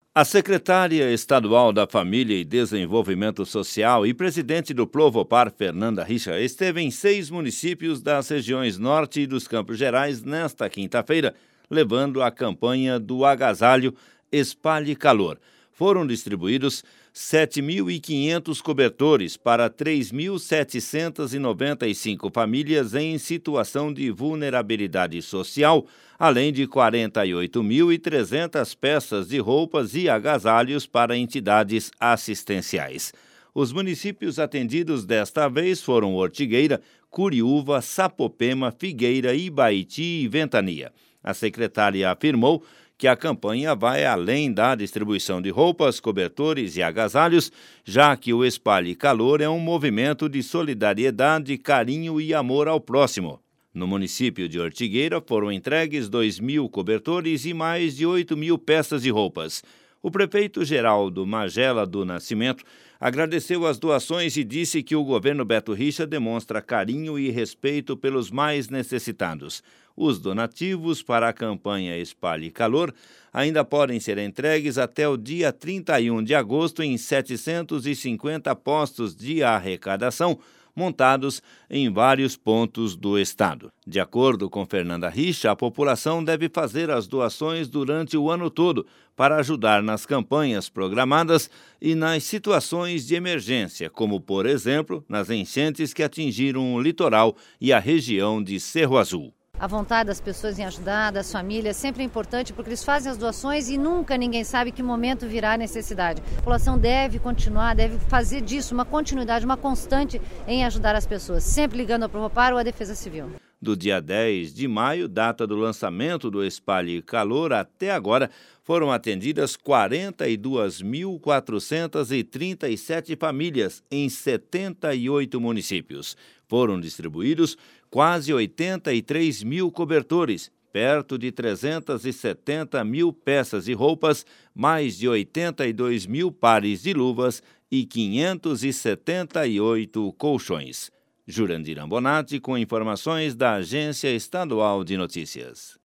A secretária estadual da Família e Desenvolvimento Social e presidente do Plovopar, Fernanda Richa, esteve em 6 municípios das regiões Norte e dos Campos Gerais nesta quinta-feira, levando a campanha do agasalho Espalhe Calor. Foram distribuídos 7.500 cobertores para 3.795 famílias em situação de vulnerabilidade social, além de 48.300 peças de roupas e agasalhos para entidades assistenciais. Os municípios atendidos desta vez foram Ortigueira, Curiúva, Sapopema, Figueira, Ibaiti e Ventania. A secretária afirmou que a campanha vai além da distribuição de roupas, cobertores e agasalhos, já que o Espalhe Calor é um movimento de solidariedade, carinho e amor ao próximo. No município de Ortigueira foram entregues 2.000 cobertores e mais de 8.000 peças de roupas. O prefeito Geraldo Magela do Nascimento agradeceu as doações e disse que o governo Beto Richa demonstra carinho e respeito pelos mais necessitados. Os donativos para a campanha Espalhe Calor ainda podem ser entregues até o dia 31 de agosto em 750 postos de arrecadação, montados em vários pontos do estado. De acordo com Fernanda Richa, a população deve fazer as doações durante o ano todo para ajudar nas campanhas programadas e nas situações de emergência, como, por exemplo, nas enchentes que atingiram o litoral e a região de Cerro Azul. A vontade das pessoas em ajudar, das famílias, sempre é importante porque eles fazem as doações e nunca ninguém sabe que momento virá a necessidade. A população deve continuar, deve fazer disso uma continuidade, uma constante em ajudar as pessoas, sempre ligando ao Provopar ou à Defesa Civil. Do dia 10 de maio, data do lançamento do Espalhe Calor, até agora foram atendidas 42.437 famílias em 78 municípios. Foram distribuídos quase 83.000 cobertores, perto de 370.000 peças de roupas, mais de 82.000 pares de luvas e 578 colchões. Jurandir Ambonati com informações da Agência Estadual de Notícias.